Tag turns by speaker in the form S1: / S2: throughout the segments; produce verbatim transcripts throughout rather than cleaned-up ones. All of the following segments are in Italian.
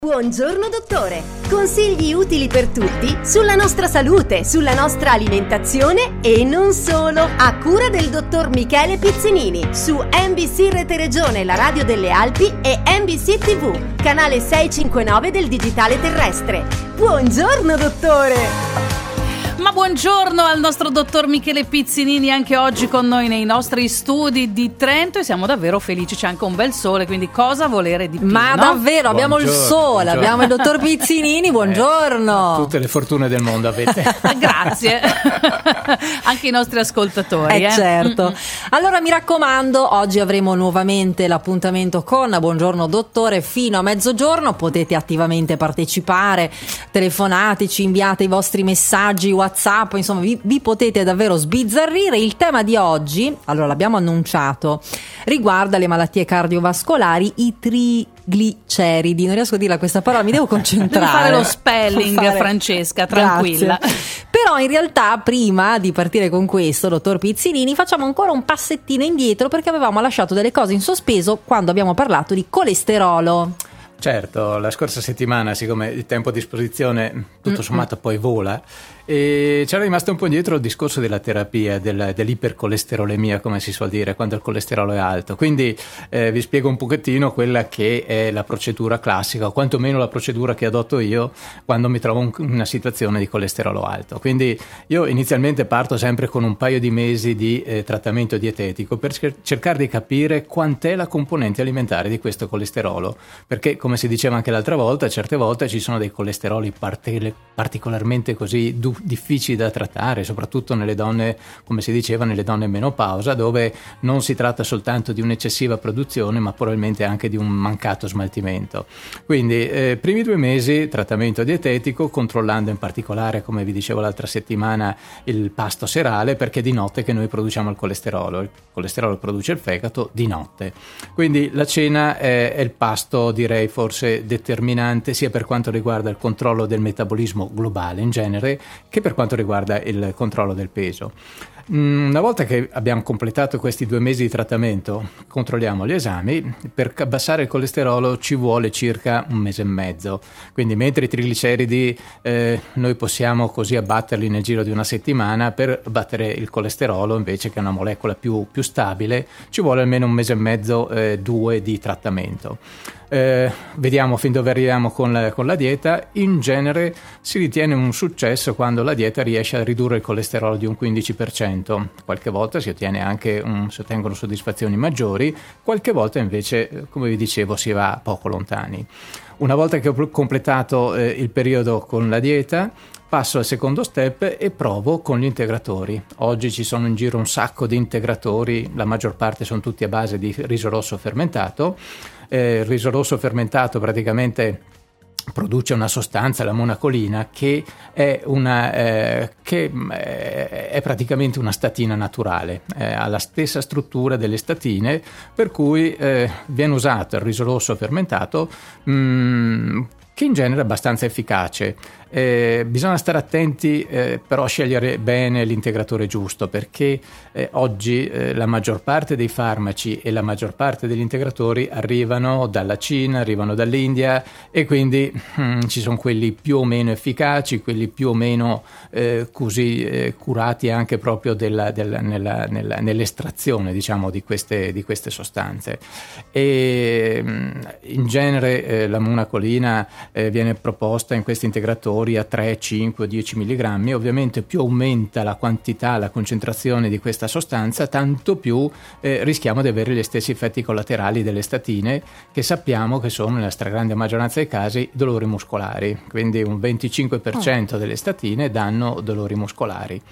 S1: Buongiorno dottore, consigli utili per tutti sulla nostra salute, sulla nostra alimentazione e non solo, a cura del dottor Michele Pizzinini su N B C Rete Regione, la radio delle Alpi, e N B C T V, canale seicentocinquantanove del digitale terrestre. Buongiorno dottore!
S2: Ma buongiorno al nostro dottor Michele Pizzinini, anche oggi con noi nei nostri studi di Trento, e siamo davvero felici, c'è anche un bel sole, quindi cosa volere di più?
S3: Ma
S2: no?
S3: davvero, abbiamo buongiorno, il sole, buongiorno. Abbiamo il dottor Pizzinini, buongiorno.
S4: Eh, tutte le fortune del mondo avete.
S2: Grazie. Anche i nostri ascoltatori.
S3: Eh,
S2: eh.
S3: certo. Mm-mm. Allora mi raccomando, oggi avremo nuovamente l'appuntamento con Buongiorno Dottore fino a mezzogiorno, potete attivamente partecipare, telefonateci, inviate i vostri messaggi, WhatsApp, WhatsApp, insomma vi, vi potete davvero sbizzarrire. Il tema di oggi, allora l'abbiamo annunciato, riguarda le malattie cardiovascolari, i trigliceridi. Non riesco a dirla questa parola, mi devo concentrare.
S2: Devi fare lo spelling, fare... Francesca, tranquilla.
S3: Grazie. Però in realtà prima di partire con questo, dottor Pizzinini, facciamo ancora un passettino indietro, perché avevamo lasciato delle cose in sospeso quando abbiamo parlato di colesterolo.
S4: Certo, la scorsa settimana, siccome il tempo a disposizione tutto sommato poi vola, e c'era rimasto un po' indietro il discorso della terapia, del, dell'ipercolesterolemia, come si suol dire, quando il colesterolo è alto. Quindi eh, vi spiego un pochettino quella che è la procedura classica, o quantomeno la procedura che adotto io quando mi trovo in una situazione di colesterolo alto. Quindi io inizialmente parto sempre con un paio di mesi di eh, trattamento dietetico per cercare di capire quant'è la componente alimentare di questo colesterolo, perché come si diceva anche l'altra volta, certe volte ci sono dei colesteroli part- particolarmente così du- difficili da trattare, soprattutto nelle donne, come si diceva, nelle donne in menopausa, dove non si tratta soltanto di un'eccessiva produzione, ma probabilmente anche di un mancato smaltimento. Quindi eh, primi due mesi trattamento dietetico, controllando in particolare, come vi dicevo l'altra settimana, il pasto serale, perché di notte che noi produciamo il colesterolo. Il colesterolo produce il fegato di notte. Quindi la cena è, è il pasto, direi, forse determinante sia per quanto riguarda il controllo del metabolismo globale in genere, che per quanto riguarda il controllo del peso. Una volta che abbiamo completato questi due mesi di trattamento, controlliamo gli esami. Per abbassare il colesterolo ci vuole circa un mese e mezzo, quindi mentre i trigliceridi eh, noi possiamo così abbatterli nel giro di una settimana, per abbattere il colesterolo invece, che è una molecola più, più stabile, ci vuole almeno un mese e mezzo, eh, due di trattamento. Eh, vediamo fin dove arriviamo con la, con la dieta. In genere si ritiene un successo quando la dieta riesce a ridurre il colesterolo di un quindici per cento, qualche volta si ottiene anche un, si ottengono soddisfazioni maggiori, qualche volta invece, come vi dicevo, si va poco lontani. Una volta che ho completato eh, il periodo con la dieta, passo al secondo step e provo con gli integratori. Oggi ci sono in giro un sacco di integratori, la maggior parte sono tutti a base di riso rosso fermentato. Eh, il riso rosso fermentato praticamente produce una sostanza, la monacolina, che è una eh, che eh, è praticamente una statina naturale, eh, ha la stessa struttura delle statine, per cui eh, viene usato il riso rosso fermentato, mh, che in genere è abbastanza efficace. Eh, bisogna stare attenti eh, però a scegliere bene l'integratore giusto, perché eh, oggi eh, la maggior parte dei farmaci e la maggior parte degli integratori arrivano dalla Cina, arrivano dall'India, e quindi hm, ci sono quelli più o meno efficaci, quelli più o meno eh, così eh, curati anche proprio della, della, nella, nella, nell'estrazione, diciamo, di queste, di queste sostanze. E in genere eh, la monacolina eh, viene proposta in questi integratori a tre, cinque, dieci milligrammi. Ovviamente più aumenta la quantità, la concentrazione di questa sostanza, tanto più eh, rischiamo di avere gli stessi effetti collaterali delle statine, che sappiamo che sono nella stragrande maggioranza dei casi dolori muscolari, quindi un venticinque per cento delle statine danno dolori muscolari.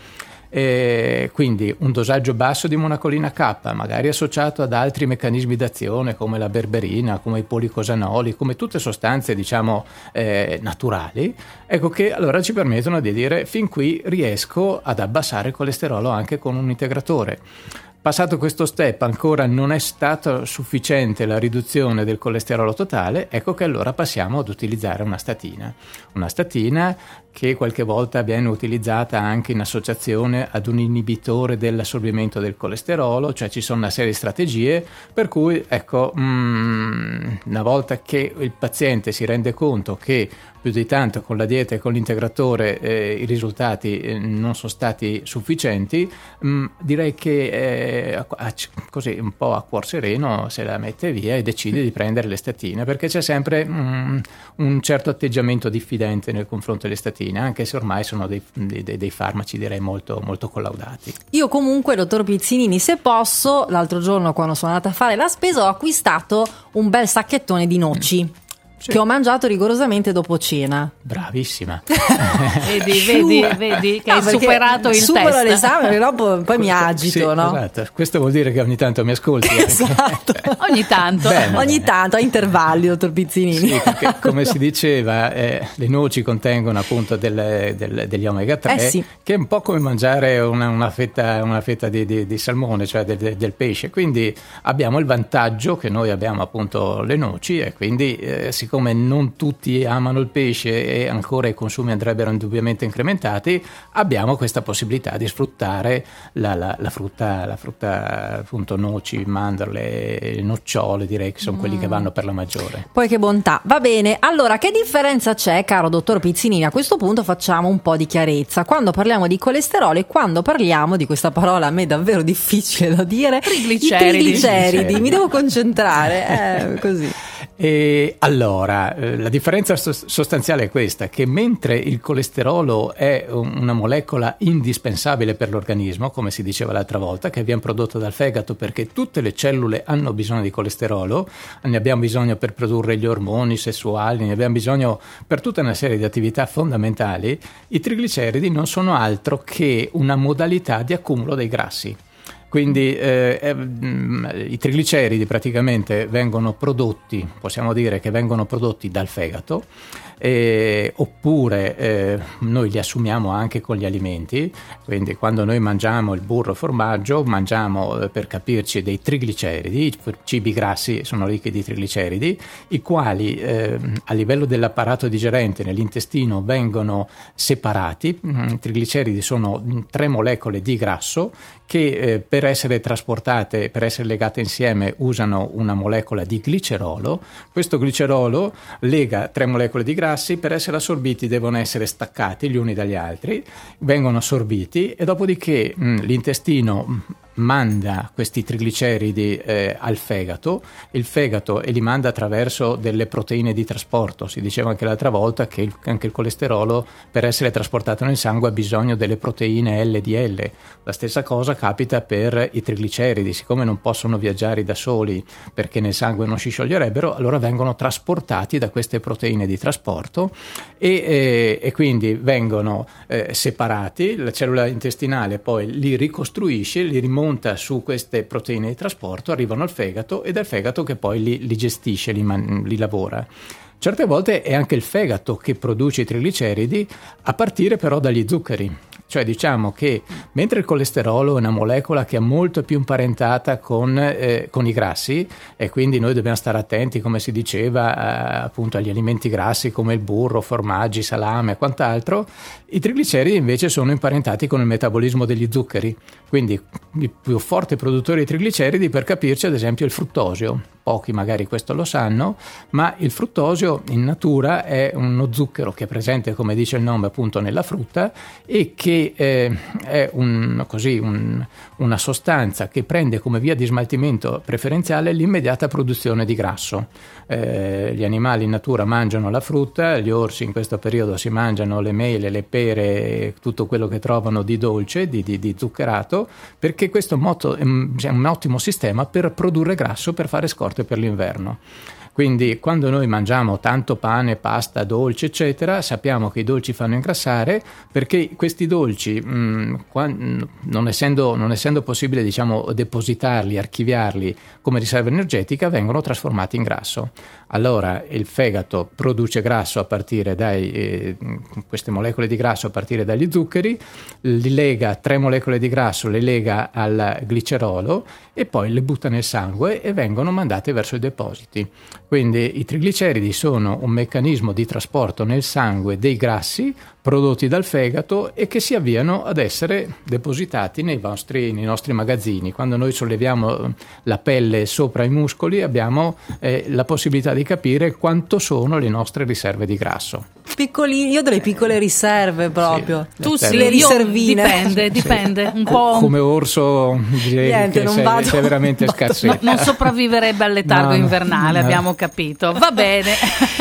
S4: E quindi un dosaggio basso di monacolina K, magari associato ad altri meccanismi d'azione come la berberina, come i policosanoli, come tutte sostanze, diciamo, eh, naturali, ecco che allora ci permettono di dire: fin qui riesco ad abbassare il colesterolo anche con un integratore. Passato questo step ancora non è stata sufficiente la riduzione del colesterolo totale, ecco che allora passiamo ad utilizzare una statina. Una statina che qualche volta viene utilizzata anche in associazione ad un inibitore dell'assorbimento del colesterolo, cioè ci sono una serie di strategie per cui, ecco, mm, una volta che il paziente si rende conto che più di tanto con la dieta e con l'integratore eh, i risultati eh, non sono stati sufficienti, mh, direi che eh, a, a, così un po' a cuor sereno se la mette via e decide di prendere le statine, perché c'è sempre mh, un certo atteggiamento diffidente nel confronto delle statine, anche se ormai sono dei, dei, dei farmaci direi molto, molto collaudati.
S3: Io comunque, dottor Pizzinini, se posso, l'altro giorno quando sono andata a fare la spesa ho acquistato un bel sacchettone di noci. Mm. Sì. Che ho mangiato rigorosamente dopo cena.
S4: Bravissima.
S2: vedi, vedi, vedi che no, hai superato il
S3: supero
S2: test.
S3: l'esame, però poi, poi mi agito,
S4: sì,
S3: no?
S4: Esatto. Questo vuol dire che ogni tanto mi ascolti.
S3: Esatto.
S2: ogni tanto.
S4: Bene,
S3: ogni
S4: bene.
S3: tanto, a intervalli, dottor Pizzinini.
S4: Sì, perché, come si diceva, eh, le noci contengono appunto del, del, degli omega tre,
S3: eh sì.
S4: che è un po' come mangiare una, una fetta, una fetta di, di, di salmone, cioè del, del pesce. Quindi abbiamo il vantaggio che noi abbiamo appunto le noci e quindi eh, siccome non tutti amano il pesce e ancora i consumi andrebbero indubbiamente incrementati, abbiamo questa possibilità di sfruttare la, la, la frutta, la frutta appunto noci, mandorle, nocciole, direi che sono mm. quelli che vanno per la maggiore.
S3: Poi che bontà. Va bene, allora che differenza c'è, caro dottor Pizzinini? A questo punto facciamo un po' di chiarezza quando parliamo di colesterolo e quando parliamo di questa parola a me davvero difficile da dire,
S2: trigliceridi.
S3: I trigliceridi. Mi devo concentrare, eh, così.
S4: E allora, eh, la differenza sostanziale è questa, che mentre il colesterolo è una molecola indispensabile per l'organismo, come si diceva l'altra volta, che viene prodotta dal fegato perché tutte le cellule hanno bisogno di colesterolo, ne abbiamo bisogno per produrre gli ormoni sessuali, ne abbiamo bisogno per tutta una serie di attività fondamentali, i trigliceridi non sono altro che una modalità di accumulo dei grassi. Quindi eh, eh, i trigliceridi praticamente vengono prodotti, possiamo dire che vengono prodotti dal fegato, eh, oppure eh, noi li assumiamo anche con gli alimenti, quindi quando noi mangiamo il burro formaggio mangiamo, eh, per capirci, dei trigliceridi, i cibi grassi sono ricchi di trigliceridi, i quali eh, a livello dell'apparato digerente nell'intestino vengono separati. I trigliceridi sono tre molecole di grasso che eh, per essere trasportate, per essere legate insieme usano una molecola di glicerolo. Questo glicerolo lega tre molecole di grassi, per essere assorbiti devono essere staccati gli uni dagli altri, vengono assorbiti e dopodiché mh, l'intestino manda questi trigliceridi eh, al fegato, il fegato e li manda attraverso delle proteine di trasporto. Si diceva anche l'altra volta che il, anche il colesterolo per essere trasportato nel sangue ha bisogno delle proteine L D L. La stessa cosa capita per i trigliceridi, siccome non possono viaggiare da soli perché nel sangue non si scioglierebbero, allora vengono trasportati da queste proteine di trasporto e, eh, e quindi vengono eh, separati, la cellula intestinale poi li ricostruisce, li rimonta su queste proteine di trasporto, arrivano al fegato ed è il fegato che poi li, li gestisce, li, man, li lavora. Certe volte è anche il fegato che produce i trigliceridi, a partire però dagli zuccheri. Cioè diciamo che mentre il colesterolo è una molecola che è molto più imparentata con, eh, con i grassi e quindi noi dobbiamo stare attenti, come si diceva, eh, appunto agli alimenti grassi come il burro, formaggi, salame e quant'altro, i trigliceridi invece sono imparentati con il metabolismo degli zuccheri. Quindi il più forte produttore di trigliceridi, per capirci, ad esempio il fruttosio. Pochi magari questo lo sanno, ma il fruttosio in natura è uno zucchero che è presente, come dice il nome, appunto nella frutta e che eh, è un, così, un, una sostanza che prende come via di smaltimento preferenziale l'immediata produzione di grasso. Eh, gli animali in natura mangiano la frutta, gli orsi in questo periodo si mangiano le mele, le pere, tutto quello che trovano di dolce, di, di, di zuccherato, perché questo moto, è un ottimo sistema per produrre grasso, per fare scorte per l'inverno. Quindi quando noi mangiamo tanto pane, pasta, dolci eccetera, sappiamo che i dolci fanno ingrassare, perché questi dolci mh, quando, non, essendo, non essendo possibile diciamo depositarli, archiviarli come riserva energetica, vengono trasformati in grasso. allora il fegato produce grasso a partire dai eh, queste molecole di grasso a partire dagli zuccheri, li lega tre molecole di grasso, le lega al glicerolo e poi le butta nel sangue e vengono mandate verso i depositi. Quindi i trigliceridi sono un meccanismo di trasporto nel sangue dei grassi prodotti dal fegato e che si avviano ad essere depositati nei nostri, nei nostri magazzini. Quando noi solleviamo la pelle sopra i muscoli abbiamo eh, la possibilità di capire quanto sono le nostre riserve di grasso.
S3: Piccoli, io ho delle piccole riserve proprio.
S4: Sì,
S2: tu sì,
S3: le riservine.
S2: Dipende, dipende. Un po'.
S4: Come orso direi
S3: Niente,
S4: che
S3: non
S4: sei,
S3: vado,
S4: sei veramente
S3: vado.
S4: scarsetta.
S2: No, non sopravviverebbe al letargo
S4: No, no,
S2: invernale,
S4: no.
S2: abbiamo capito. Va bene.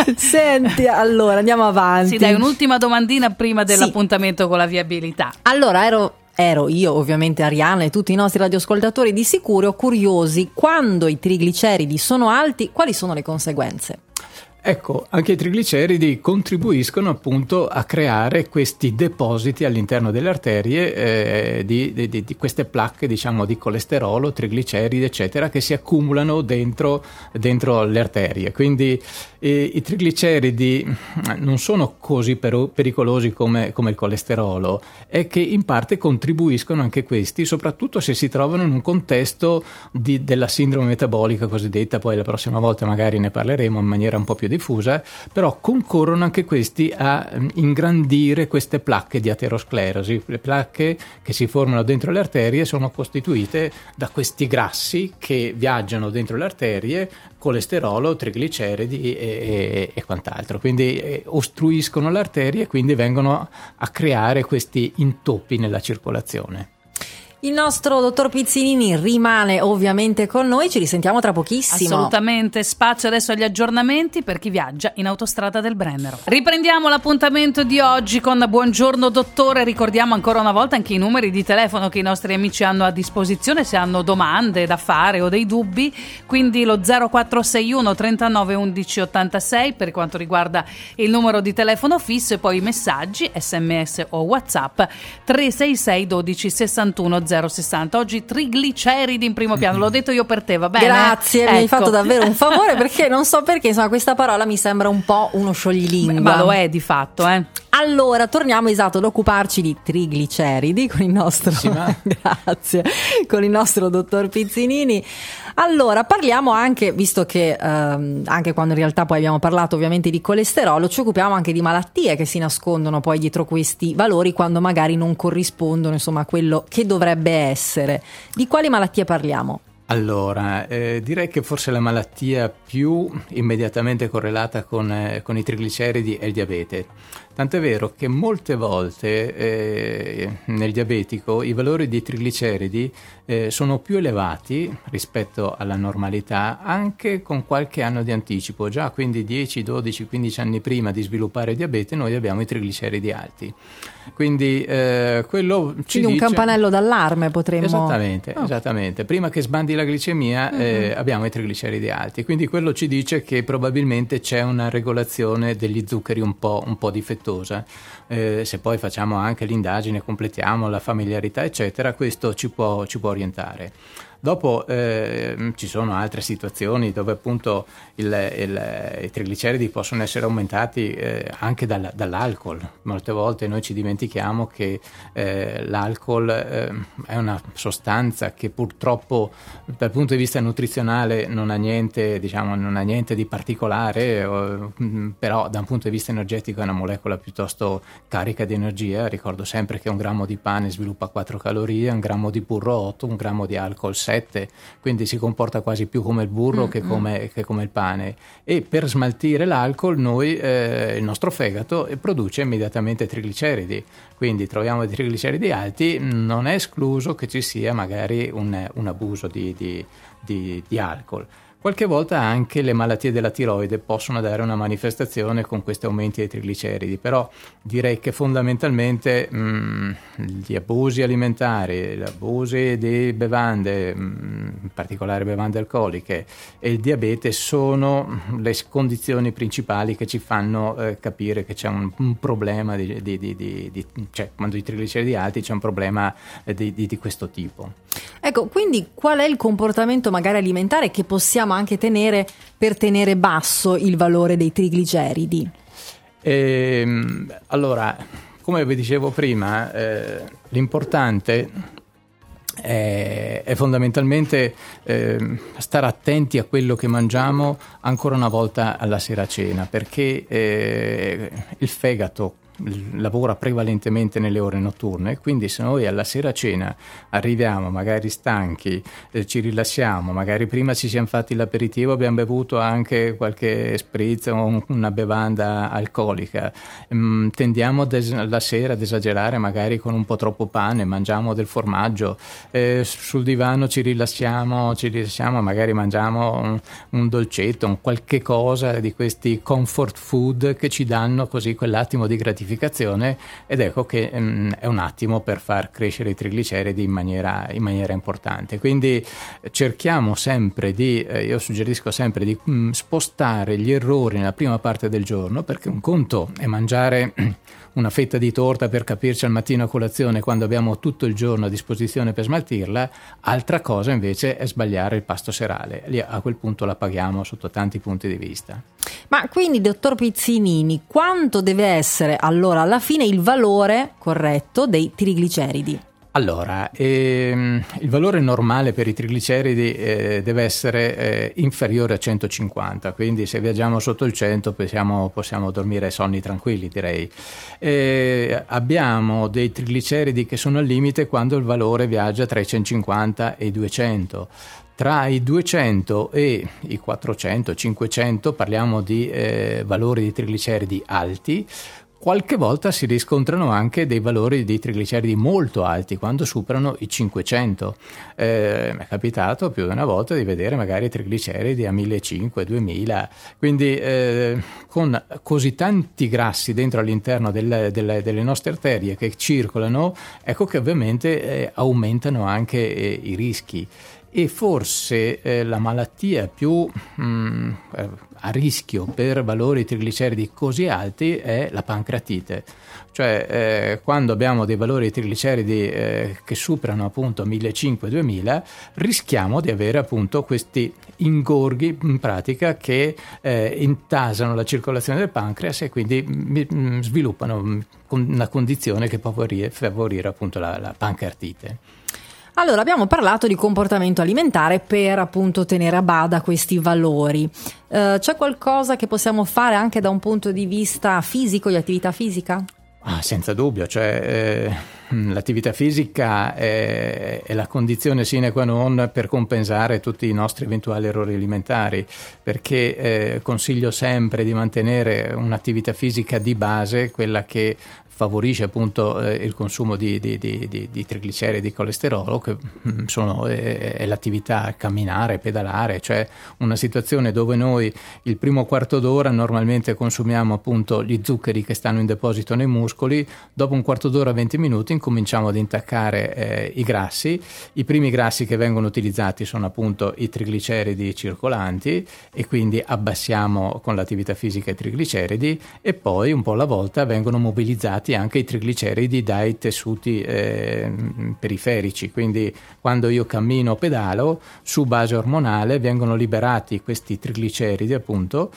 S3: Senti, allora andiamo avanti.
S2: Sì, dai, un'ultima domandina prima
S3: Sì.
S2: dell'appuntamento con la viabilità.
S3: Allora, ero, ero io, ovviamente Arianna e tutti i nostri radioascoltatori di sicuro curiosi, quando i trigliceridi sono alti, quali sono le conseguenze?
S4: Ecco, anche i trigliceridi contribuiscono appunto a creare questi depositi all'interno delle arterie eh, di, di, di queste placche, diciamo, di colesterolo, trigliceridi, eccetera, che si accumulano dentro, dentro le arterie. Quindi eh, i trigliceridi non sono così per, pericolosi come, come il colesterolo, è che in parte contribuiscono anche questi, soprattutto se si trovano in un contesto di, della sindrome metabolica cosiddetta, poi la prossima volta magari ne parleremo in maniera un po' più diffusa, però concorrono anche questi a ingrandire queste placche di aterosclerosi. Le placche che si formano dentro le arterie sono costituite da questi grassi che viaggiano dentro le arterie, colesterolo, trigliceridi e, e, e quant'altro, quindi eh, ostruiscono le arterie e quindi vengono a creare questi intoppi nella circolazione.
S3: Il nostro dottor Pizzinini rimane ovviamente con noi, ci risentiamo tra pochissimo.
S2: Assolutamente, spazio adesso agli aggiornamenti per chi viaggia in autostrada del Brennero. Riprendiamo l'appuntamento di oggi con Buongiorno Dottore, ricordiamo ancora una volta anche i numeri di telefono che i nostri amici hanno a disposizione se hanno domande da fare o dei dubbi, quindi lo zero quattro sei uno trentanove undici ottantasei per quanto riguarda il numero di telefono fisso e poi i messaggi, sms o WhatsApp tre sei sei dodici sessantuno zero sessanta. Oggi trigliceridi in primo piano, l'ho detto io per te, va bene?
S3: Grazie,
S2: ecco.
S3: Mi hai fatto davvero un favore perché non so perché, insomma, questa parola mi sembra un po' uno scioglilingua.
S2: Ma lo è di fatto, eh.
S3: Allora, torniamo esatto ad occuparci di trigliceridi con il nostro
S4: Sì, ma...
S3: grazie, con il nostro dottor Pizzinini. Allora, parliamo anche, visto che ehm, anche quando in realtà poi abbiamo parlato ovviamente di colesterolo, ci occupiamo anche di malattie che si nascondono poi dietro questi valori quando magari non corrispondono, insomma, a quello che dovrebbe essere. Di quali malattie parliamo?
S4: Allora, eh, direi che forse la malattia più immediatamente correlata con, eh, con i trigliceridi è il diabete. Tant'è vero che molte volte eh, nel diabetico i valori di trigliceridi eh, sono più elevati rispetto alla normalità anche con qualche anno di anticipo. Già quindi dieci, dodici, quindici anni prima di sviluppare il diabete noi abbiamo i trigliceridi alti. Quindi eh, quello ci
S3: Quindi un
S4: dice...
S3: campanello d'allarme potremmo...
S4: Esattamente,
S3: oh.
S4: esattamente. Prima che sbandi la glicemia
S3: Mm-hmm.
S4: eh, abbiamo i trigliceridi alti, quindi quello ci dice che probabilmente c'è una regolazione degli zuccheri un po', un po' difettosa. Eh, se poi facciamo anche l'indagine, completiamo la familiarità eccetera, questo ci può, ci può orientare. Dopo eh, ci sono altre situazioni dove appunto il, il, i trigliceridi possono essere aumentati eh, anche dal, dall'alcol. Molte volte noi ci dimentichiamo che eh, l'alcol eh, è una sostanza che purtroppo dal punto di vista nutrizionale non ha niente, diciamo, non ha niente di particolare, o, però da un punto di vista energetico è una molecola piuttosto carica di energia. Ricordo sempre che un grammo di pane sviluppa quattro calorie, un grammo di burro otto, un grammo di alcol sette, quindi si comporta quasi più come il burro mm-hmm. che, come, che come il pane. E per smaltire l'alcol noi, eh, il nostro fegato produce immediatamente trigliceridi, quindi troviamo dei trigliceridi alti, non è escluso che ci sia magari un, un abuso di, di, di, di alcol. Qualche volta anche le malattie della tiroide possono dare una manifestazione con questi aumenti dei trigliceridi, però direi che fondamentalmente mh, gli abusi alimentari, gli abusi di bevande, mh, in particolare bevande alcoliche, e il diabete sono le condizioni principali che ci fanno eh, capire che c'è un, un problema di, di, di, di, di, cioè quando i trigliceridi alti c'è un problema eh, di, di, di questo tipo.
S3: Ecco, quindi qual è il comportamento magari alimentare che possiamo anche tenere per tenere basso il valore dei trigliceridi?
S4: Ehm, allora, come vi dicevo prima, eh, l'importante è, è fondamentalmente eh, stare attenti a quello che mangiamo ancora una volta alla sera a cena, perché eh, il fegato lavora prevalentemente nelle ore notturne, quindi se noi alla sera a cena arriviamo magari stanchi, eh, ci rilassiamo, magari prima ci siamo fatti l'aperitivo, abbiamo bevuto anche qualche spritz o un, una bevanda alcolica, mm, tendiamo des- la sera ad esagerare magari con un po' troppo pane, mangiamo del formaggio, eh, sul divano ci rilassiamo, ci rilassiamo, magari mangiamo un, un dolcetto, un qualche cosa di questi comfort food che ci danno così quell'attimo di gratificazione, ed ecco che um, è un attimo per far crescere i trigliceridi in maniera, in maniera importante. Quindi cerchiamo sempre di, eh, io suggerisco sempre di um, spostare gli errori nella prima parte del giorno, perché un conto è mangiare una fetta di torta per capirci al mattino a colazione quando abbiamo tutto il giorno a disposizione per smaltirla, altra cosa invece è sbagliare il pasto serale. Lì a quel punto la paghiamo sotto tanti punti di vista.
S3: Ma quindi, dottor Pizzinini, quanto deve essere allora alla fine il valore corretto dei trigliceridi?
S4: Allora, ehm, il valore normale per i trigliceridi eh, deve essere eh, inferiore a centocinquanta, quindi se viaggiamo sotto il cento possiamo, possiamo dormire sonni tranquilli, direi. Eh, abbiamo dei trigliceridi che sono al limite quando il valore viaggia tra i centocinquanta e i duecento. Tra i duecento e i quattrocento cinquecento parliamo di eh, valori di trigliceridi alti. Qualche volta si riscontrano anche dei valori di trigliceridi molto alti quando superano i cinquecento. Eh, mi è capitato più di una volta di vedere magari trigliceridi a millecinquecento, duemila, quindi eh, con così tanti grassi dentro all'interno del, del, delle nostre arterie che circolano, ecco che ovviamente eh, aumentano anche eh, i rischi. E forse eh, la malattia più mh, a rischio per valori trigliceridi così alti è la pancreatite, cioè eh, quando abbiamo dei valori di trigliceridi eh, che superano appunto millecinquecento duemila, rischiamo di avere appunto questi ingorghi in pratica che eh, intasano la circolazione del pancreas e quindi mh, sviluppano una condizione che può favorire, favorire appunto la, la pancreatite.
S3: Allora, abbiamo parlato di comportamento alimentare per appunto tenere a bada questi valori. Eh, c'è qualcosa che possiamo fare anche da un punto di vista fisico, di attività fisica?
S4: Ah, senza dubbio, cioè eh, l'attività fisica è, è la condizione sine qua non per compensare tutti i nostri eventuali errori alimentari, perché eh, consiglio sempre di mantenere un'attività fisica di base, quella che favorisce appunto eh, il consumo di, di, di, di, di trigliceridi, di colesterolo, che mh, sono, è, è l'attività camminare, pedalare, cioè una situazione dove noi il primo quarto d'ora normalmente consumiamo appunto gli zuccheri che stanno in deposito nei muscoli, dopo un quarto d'ora, venti minuti incominciamo ad intaccare eh, i grassi. I primi grassi che vengono utilizzati sono appunto i trigliceridi circolanti e quindi abbassiamo con l'attività fisica i trigliceridi, e poi un po' alla volta vengono mobilizzati anche i trigliceridi dai tessuti eh, periferici, quindi quando io cammino o pedalo su base ormonale vengono liberati questi trigliceridi appunto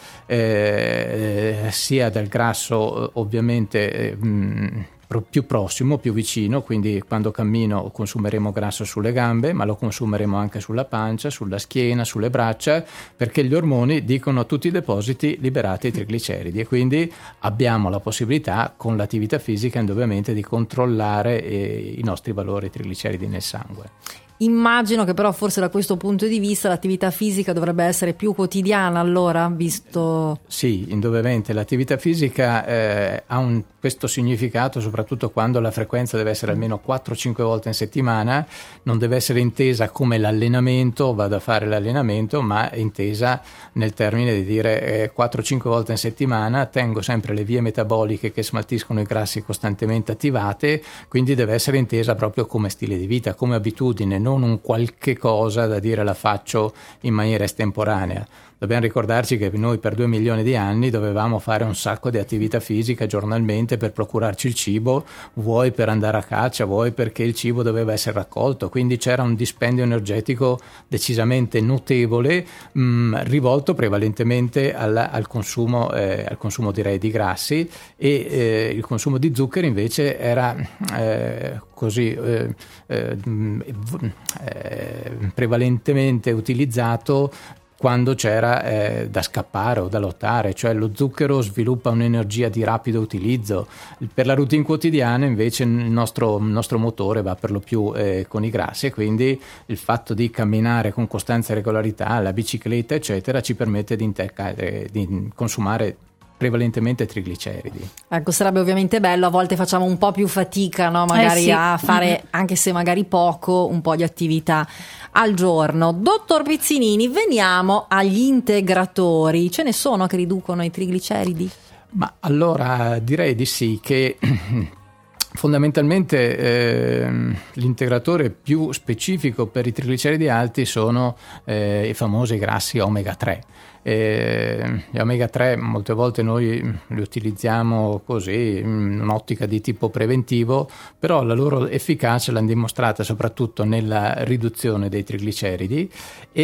S4: eh, sia dal grasso ovviamente eh, mh, più prossimo, più vicino, quindi quando cammino consumeremo grasso sulle gambe, ma lo consumeremo anche sulla pancia, sulla schiena, sulle braccia, perché gli ormoni dicono a tutti i depositi liberate i trigliceridi, e quindi abbiamo la possibilità con l'attività fisica indubbiamente di controllare eh, i nostri valori trigliceridi nel sangue.
S3: Immagino che però forse da questo punto di vista l'attività fisica dovrebbe essere più quotidiana, allora, visto...
S4: Sì, indubbiamente l'attività fisica eh, ha un, questo significato soprattutto quando la frequenza deve essere almeno quattro cinque volte in settimana, non deve essere intesa come l'allenamento, vado a fare l'allenamento, ma intesa nel termine di dire eh, quattro cinque volte in settimana tengo sempre le vie metaboliche che smaltiscono i grassi costantemente attivate, quindi deve essere intesa proprio come stile di vita, come abitudine, non un qualche cosa da dire la faccio in maniera estemporanea. dobbiamo ricordarci che noi per due milioni di anni dovevamo fare un sacco di attività fisica giornalmente per procurarci il cibo, vuoi per andare a caccia, vuoi perché il cibo doveva essere raccolto, quindi c'era un dispendio energetico decisamente notevole, mh, rivolto prevalentemente al, al consumo, eh, al consumo direi di grassi, e eh, il consumo di zuccheri invece era eh, così eh, eh, eh, prevalentemente utilizzato quando c'era eh, da scappare o da lottare, cioè lo zucchero sviluppa un'energia di rapido utilizzo. Per la routine quotidiana invece il nostro, il nostro motore va per lo più eh, con i grassi, e quindi il fatto di camminare con costanza e regolarità, la bicicletta eccetera, ci permette di, intercare, di consumare prevalentemente trigliceridi.
S3: Ecco, sarebbe ovviamente bello, a volte facciamo un po' più fatica, no? Magari
S2: eh sì.
S3: a fare, anche se magari poco, un po' di attività al giorno. Dottor Pizzinini, veniamo agli integratori. Ce ne sono che riducono i trigliceridi?
S4: Ma allora direi di sì, che fondamentalmente eh, l'integratore più specifico per i trigliceridi alti sono eh, i famosi grassi omega tre. Eh, gli omega tre molte volte noi li utilizziamo così in un'ottica di tipo preventivo, però la loro efficacia l'hanno dimostrata soprattutto nella riduzione dei trigliceridi,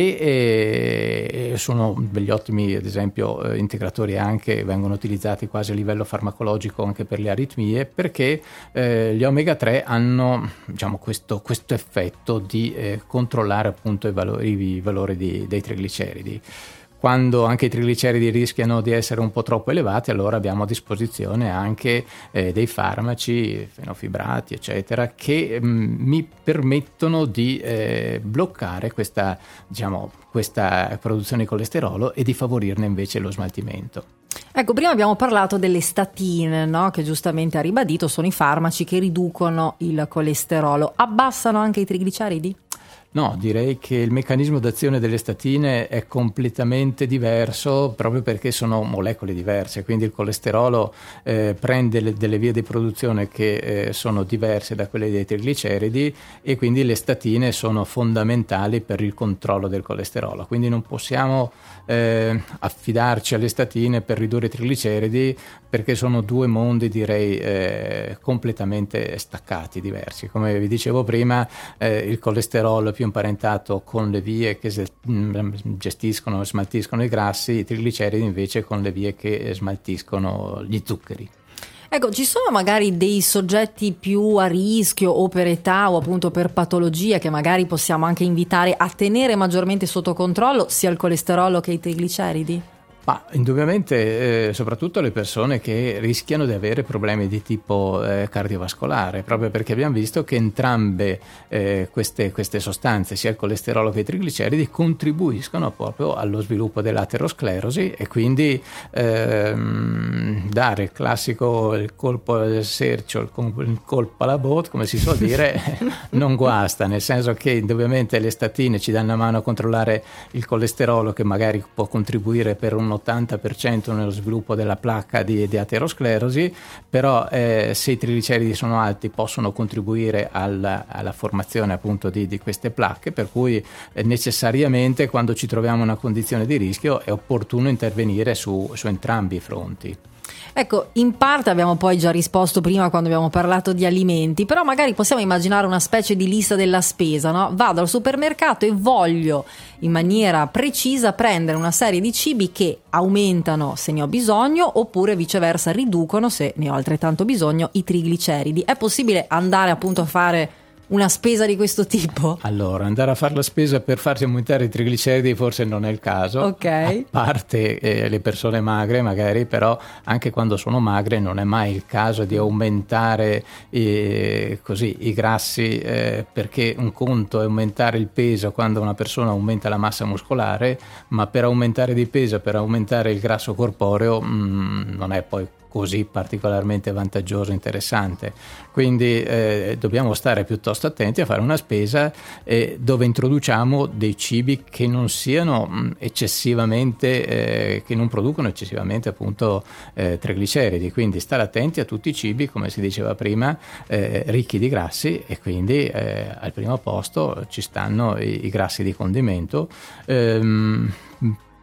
S4: e, e sono degli ottimi, ad esempio, eh, integratori, anche vengono utilizzati quasi a livello farmacologico anche per le aritmie, perché eh, gli omega tre hanno, diciamo, questo, questo effetto di eh, controllare appunto i valori, i valori di, dei trigliceridi. Quando anche i trigliceridi rischiano di essere un po' troppo elevati, allora abbiamo a disposizione anche eh, dei farmaci, fenofibrati eccetera, che mh, mi permettono di eh, bloccare questa, diciamo, questa produzione di colesterolo e di favorirne invece lo smaltimento.
S3: Ecco, prima abbiamo parlato delle statine, no? Che giustamente ha ribadito sono i farmaci che riducono il colesterolo. Abbassano anche i trigliceridi?
S4: No, direi che il meccanismo d'azione delle statine è completamente diverso, proprio perché sono molecole diverse, quindi il colesterolo eh, prende le, delle vie di produzione che eh, sono diverse da quelle dei trigliceridi, e quindi le statine sono fondamentali per il controllo del colesterolo, quindi non possiamo eh, affidarci alle statine per ridurre i trigliceridi, perché sono due mondi, direi, eh, completamente staccati, diversi. Come vi dicevo prima, eh, il colesterolo più imparentato con le vie che gestiscono e smaltiscono i grassi, i trigliceridi invece con le vie che smaltiscono gli zuccheri.
S3: Ecco, ci sono magari dei soggetti più a rischio, o per età o appunto per patologia, che magari possiamo anche invitare a tenere maggiormente sotto controllo sia il colesterolo che i trigliceridi?
S4: Ma indubbiamente eh, soprattutto le persone che rischiano di avere problemi di tipo eh, cardiovascolare, proprio perché abbiamo visto che entrambe eh, queste, queste sostanze, sia il colesterolo che i trigliceridi, contribuiscono proprio allo sviluppo dell'aterosclerosi, e quindi ehm, dare il classico il colpo al sercio, il, il colpo alla botte, come si suol dire, non guasta, nel senso che indubbiamente le statine ci danno a mano a controllare il colesterolo, che magari può contribuire per un ottanta per cento nello sviluppo della placca di, di aterosclerosi, però eh, se i trigliceridi sono alti possono contribuire alla, alla formazione appunto di, di queste placche, per cui eh, necessariamente quando ci troviamo in una condizione di rischio è opportuno intervenire su, su entrambi i fronti.
S3: Ecco, in parte abbiamo poi già risposto prima quando abbiamo parlato di alimenti, però magari possiamo immaginare una specie di lista della spesa, no? Vado al supermercato e voglio in maniera precisa prendere una serie di cibi che aumentano se ne ho bisogno, oppure viceversa riducono, se ne ho altrettanto bisogno, i trigliceridi. È possibile andare appunto a fare una spesa di questo tipo?
S4: Allora, andare a fare la spesa per farsi aumentare i trigliceridi forse non è il caso,
S3: ok,
S4: a parte eh, le persone magre magari, però anche quando sono magre non è mai il caso di aumentare eh, così i grassi, eh, perché un conto è aumentare il peso quando una persona aumenta la massa muscolare, ma per aumentare di peso, per aumentare il grasso corporeo mh, non è poi così particolarmente vantaggioso, interessante. Quindi eh, dobbiamo stare piuttosto attenti a fare una spesa eh, dove introduciamo dei cibi che non siano mh, eccessivamente eh, che non producono eccessivamente appunto eh, trigliceridi, quindi stare attenti a tutti i cibi, come si diceva prima, eh, ricchi di grassi, e quindi eh, al primo posto ci stanno i, i grassi di condimento. ehm,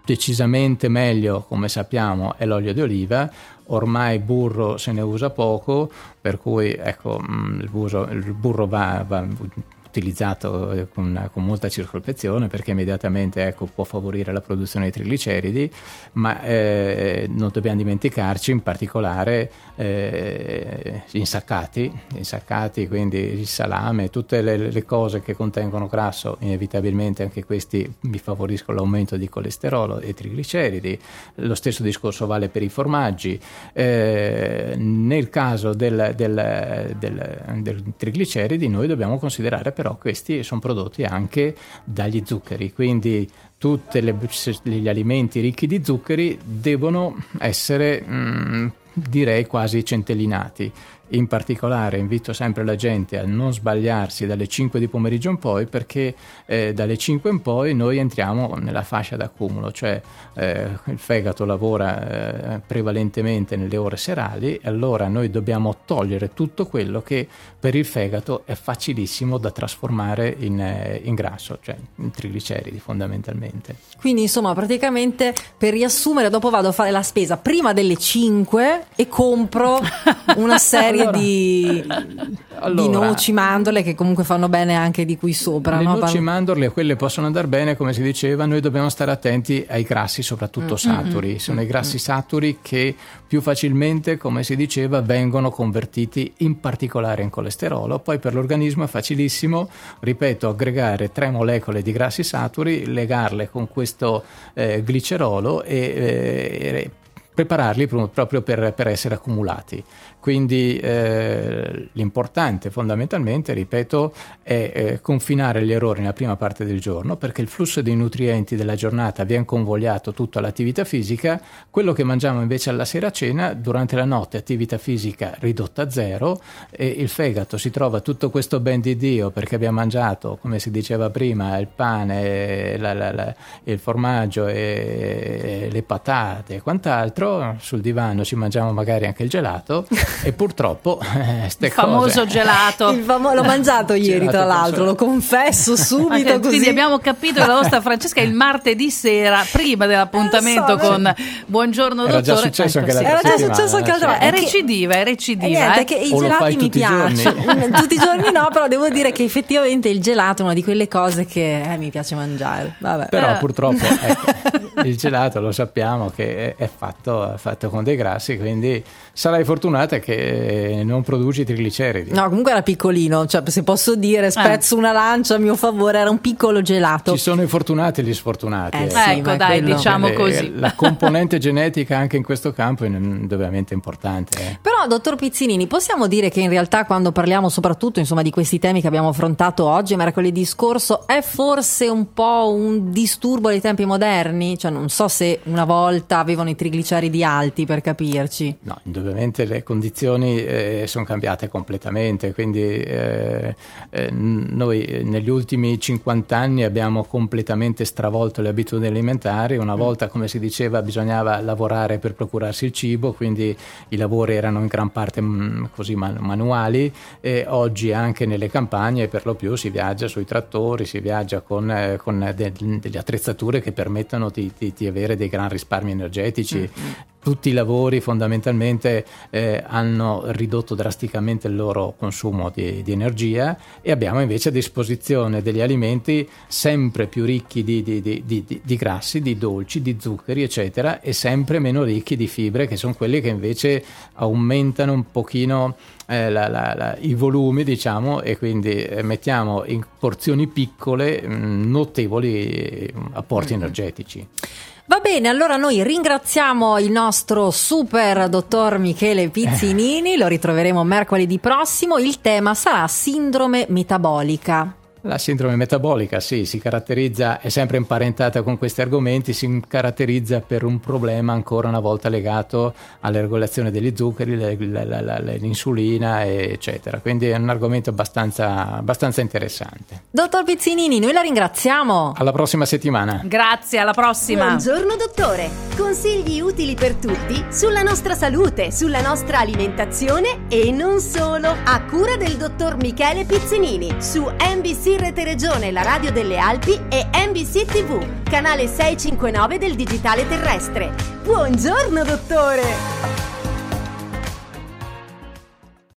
S4: decisamente meglio, come sappiamo, è l'olio di oliva. Ormai burro se ne usa poco, per cui ecco, il burro, il burro va, va utilizzato con, con molta circospezione, perché immediatamente ecco, può favorire la produzione di trigliceridi, ma eh, non dobbiamo dimenticarci in particolare eh, gli insaccati, gli insaccati, quindi il salame, tutte le, le cose che contengono grasso, inevitabilmente anche questi mi favoriscono l'aumento di colesterolo e trigliceridi. Lo stesso discorso vale per i formaggi. Eh, nel caso del, del, del, del trigliceridi noi dobbiamo considerare però questi sono prodotti anche dagli zuccheri, quindi tutti gli alimenti ricchi di zuccheri devono essere mh, direi quasi centellinati. In particolare invito sempre la gente a non sbagliarsi dalle cinque di pomeriggio in poi, perché eh, dalle cinque in poi noi entriamo nella fascia d'accumulo, cioè eh, il fegato lavora eh, prevalentemente nelle ore serali, e allora noi dobbiamo togliere tutto quello che per il fegato è facilissimo da trasformare in, eh, in grasso, cioè in trigliceridi fondamentalmente.
S3: Quindi insomma praticamente, per riassumere, dopo vado a fare la spesa prima delle cinque e compro una serie allora, di, allora, di noci, mandorle, che comunque fanno bene anche di qui sopra.
S4: Le
S3: no?
S4: noci, mandorle, quelle possono andare bene, come si diceva. Noi dobbiamo stare attenti ai grassi, soprattutto mm, saturi. Mm, Sono mm, i grassi mm. saturi che più facilmente, come si diceva, vengono convertiti in particolare in colesterolo. Poi per l'organismo è facilissimo, ripeto, aggregare tre molecole di grassi saturi, legarle con questo eh, glicerolo e eh, prepararli proprio per, per essere accumulati. Quindi eh, l'importante fondamentalmente, ripeto, è eh, confinare gli errori nella prima parte del giorno, perché il flusso dei nutrienti della giornata viene convogliato tutto all'attività fisica. Quello che mangiamo invece alla sera a cena, durante la notte attività fisica ridotta a zero, e il fegato si trova tutto questo ben di Dio perché abbiamo mangiato, come si diceva prima, il pane, la, la, la, il formaggio e, e le patate e quant'altro. Sul divano ci mangiamo magari anche il gelato. E purtroppo eh, ste
S2: il famoso
S4: cose...
S2: gelato
S3: il famo- l'ho mangiato ieri, tra l'altro, lo confesso subito. Così.
S2: Quindi abbiamo capito che la nostra Francesca il martedì sera, prima dell'appuntamento so, con Buongiorno
S4: era
S2: Dottore,
S4: già successo anche
S3: era già successo anche l'altra
S2: è recidiva, è recidiva. Niente,
S3: eh? Che i
S4: o
S3: gelati mi piacciono tutti i giorni, no, però devo dire che effettivamente il gelato è una di quelle cose che eh, mi piace mangiare. Vabbè.
S4: Però
S2: eh.
S4: purtroppo ecco, il gelato lo sappiamo che è fatto, è fatto con dei grassi, quindi sarai fortunata che non produci trigliceridi.
S3: No, comunque era piccolino, cioè se posso dire, spezzo eh. una lancia a mio favore, era un piccolo gelato.
S4: Ci sono i fortunati e gli sfortunati.
S3: Eh,
S4: eh.
S3: sì,
S2: ecco, dai, quello... diciamo così.
S4: La componente genetica anche in questo campo è indubbiamente importante. Eh.
S3: Però, dottor Pizzinini, possiamo dire che in realtà quando parliamo soprattutto insomma di questi temi che abbiamo affrontato oggi, mercoledì scorso, è forse un po' un disturbo dei tempi moderni? Cioè non so se una volta avevano i trigliceridi alti, per capirci.
S4: No, indubbiamente le condizioni eh, sono cambiate completamente, quindi eh, eh, noi negli ultimi cinquanta anni abbiamo completamente stravolto le abitudini alimentari. Una volta, come si diceva, bisognava lavorare per procurarsi il cibo, quindi i lavori erano in gran parte mh, così man- manuali, e oggi anche nelle campagne per lo più si viaggia sui trattori, si viaggia con, eh, con de- delle attrezzature che permettono di, di, di avere dei gran risparmi energetici. Mm-hmm. Tutti i lavori fondamentalmente eh, hanno ridotto drasticamente il loro consumo di, di energia, e abbiamo invece a disposizione degli alimenti sempre più ricchi di, di, di, di, di grassi, di dolci, di zuccheri eccetera, e sempre meno ricchi di fibre, che sono quelli che invece aumentano un pochino eh, la, la, la, i volumi, diciamo, e quindi eh, mettiamo in porzioni piccole mh, notevoli apporti energetici.
S3: Va bene, allora noi ringraziamo il nostro super dottor Michele Pizzinini, lo ritroveremo mercoledì prossimo. Il tema sarà sindrome metabolica.
S4: La sindrome metabolica, sì, si caratterizza, è sempre imparentata con questi argomenti, si caratterizza per un problema ancora una volta legato alla regolazione degli zuccheri, la, la, la, l'insulina, eccetera. Quindi è un argomento abbastanza, abbastanza interessante.
S3: Dottor Pizzinini, noi la ringraziamo.
S4: Alla prossima settimana.
S2: Grazie, alla prossima.
S1: Buongiorno dottore, consigli utili per tutti sulla nostra salute, sulla nostra alimentazione e non solo, a cura del dottor Michele Pizzinini su N B C C Rete Regione, la radio delle Alpi, e N B C T V, canale seicentocinquantanove del digitale terrestre. Buongiorno dottore!